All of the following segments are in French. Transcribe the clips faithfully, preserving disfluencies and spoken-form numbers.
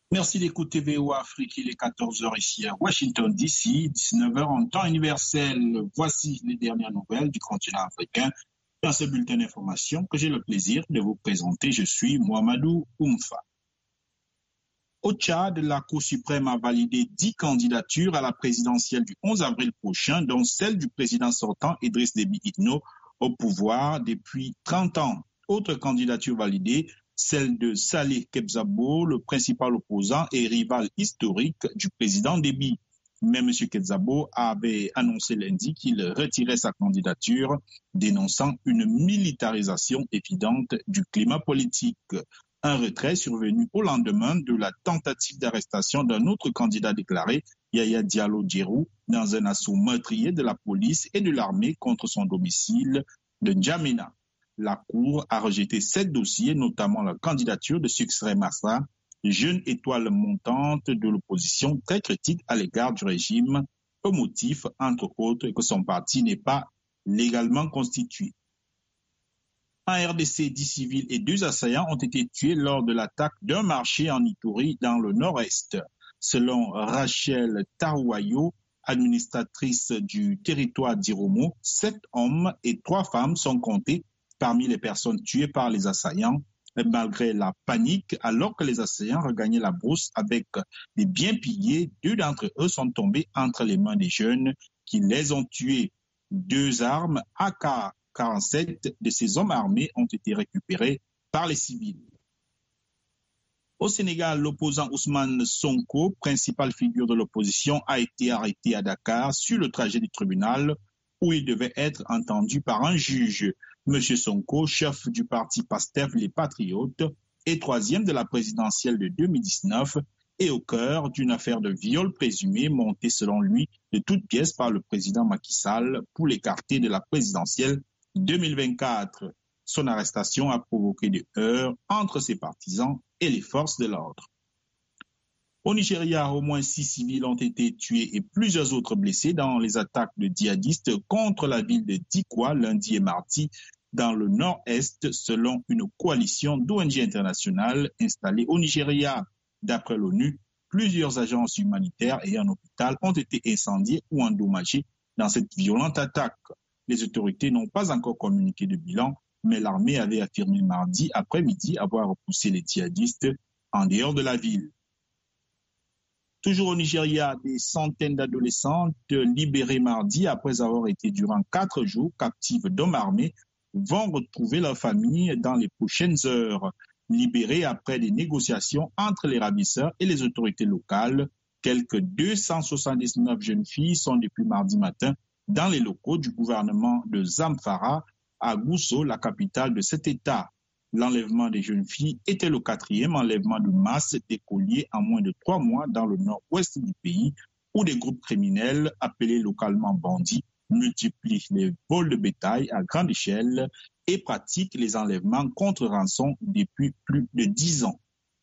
Merci d'écouter V O Afrique, il est quatorze heures ici à Washington D C, dix-neuf heures en temps universel. Voici les dernières nouvelles du continent africain. Dans ce bulletin d'information que j'ai le plaisir de vous présenter, je suis Mohamedou Oumfa. Au Tchad, la Cour suprême a validé dix candidatures à la présidentielle du onze avril prochain, dont celle du président sortant Idriss Déby Itno au pouvoir depuis trente ans. Autre candidature validée, celle de Saleh Kebzabo, le principal opposant et rival historique du président Déby. Mais M. Kebzabo avait annoncé lundi qu'il retirait sa candidature, dénonçant une militarisation évidente du climat politique. Un retrait survenu au lendemain de la tentative d'arrestation d'un autre candidat déclaré, Yaya Diallo Djerou, dans un assaut meurtrier de la police et de l'armée contre son domicile de N'Djamena. La Cour a rejeté sept dossiers, notamment la candidature de Sucre Massa, jeune étoile montante de l'opposition très critique à l'égard du régime, au motif, entre autres, que son parti n'est pas légalement constitué. En R D C, dix civils et deux assaillants ont été tués lors de l'attaque d'un marché en Ituri dans le nord-est. Selon Rachel Tarouayo, administratrice du territoire d'Iromo, sept hommes et trois femmes sont comptés parmi les personnes tuées par les assaillants, malgré la panique, alors que les assaillants regagnaient la brousse avec des biens pillés. Deux d'entre eux sont tombés entre les mains des jeunes qui les ont tués. Deux armes A K quarante-sept de ces hommes armés ont été récupérés par les civils. Au Sénégal, l'opposant Ousmane Sonko, principale figure de l'opposition, a été arrêté à Dakar sur le trajet du tribunal où il devait être entendu par un juge. Monsieur Sonko, chef du parti PASTEF Les Patriotes et troisième de la présidentielle de deux mille dix-neuf, est au cœur d'une affaire de viol présumé montée selon lui de toutes pièces par le président Macky Sall pour l'écarter de la présidentielle deux mille vingt-quatre. Son arrestation a provoqué des heurts entre ses partisans et les forces de l'ordre. Au Nigeria, au moins six civils ont été tués et plusieurs autres blessés dans les attaques de djihadistes contre la ville de Dikwa lundi et mardi dans le nord-est, selon une coalition d'O N G internationales installée au Nigeria. D'après l'ONU, plusieurs agences humanitaires et un hôpital ont été incendiés ou endommagés dans cette violente attaque. Les autorités n'ont pas encore communiqué de bilan, mais l'armée avait affirmé mardi après-midi avoir repoussé les djihadistes en dehors de la ville. Toujours au Nigeria, des centaines d'adolescentes libérées mardi après avoir été durant quatre jours captives d'hommes armés vont retrouver leur famille dans les prochaines heures. Libérées après des négociations entre les ravisseurs et les autorités locales, quelques deux cent soixante-dix-neuf jeunes filles sont depuis mardi matin dans les locaux du gouvernement de Zamfara à Gousso, la capitale de cet État. L'enlèvement des jeunes filles était le quatrième enlèvement de masse d'écoliers en moins de trois mois dans le nord-ouest du pays, où des groupes criminels appelés localement bandits multiplient les vols de bétail à grande échelle et pratiquent les enlèvements contre rançon depuis plus de dix ans.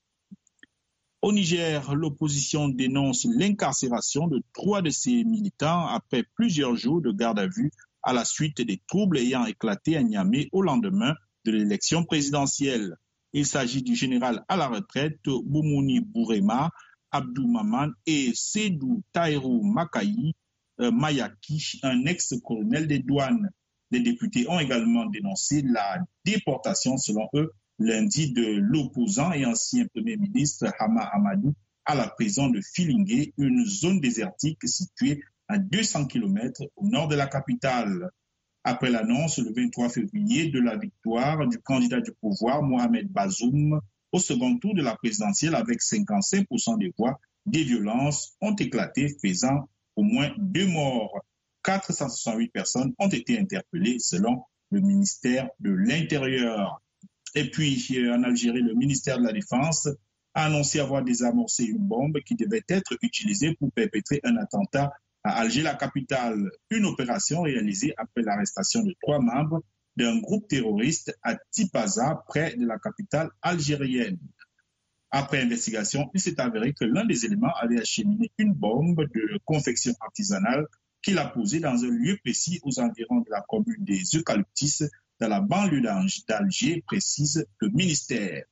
Au Niger, l'opposition dénonce l'incarcération de trois de ses militants après plusieurs jours de garde à vue à la suite des troubles ayant éclaté à Niamey au lendemain de l'élection présidentielle. Il s'agit du général à la retraite Boumouni Bourema, Abdou Maman et Sédou Taïrou Makayi euh, Mayaki, un ex-colonel des douanes. Les députés ont également dénoncé la déportation, selon eux, lundi de l'opposant et ancien premier ministre Hama Amadou à la prison de Filingué, une zone désertique située à deux cents kilomètres au nord de la capitale. Après l'annonce le vingt-trois février de la victoire du candidat du pouvoir Mohamed Bazoum au second tour de la présidentielle avec cinquante-cinq pour cent des voix, des violences ont éclaté, faisant au moins deux morts. quatre cent soixante-huit personnes ont été interpellées selon le ministère de l'Intérieur. Et puis, en Algérie, le ministère de la Défense a annoncé avoir désamorcé une bombe qui devait être utilisée pour perpétrer un attentat à Alger, la capitale. Une opération réalisée après l'arrestation de trois membres d'un groupe terroriste à Tipaza, près de la capitale algérienne. Après investigation, il s'est avéré que l'un des éléments avait acheminé une bombe de confection artisanale qu'il a posée dans un lieu précis aux environs de la commune des Eucalyptus, dans la banlieue d'Alger, précise le ministère.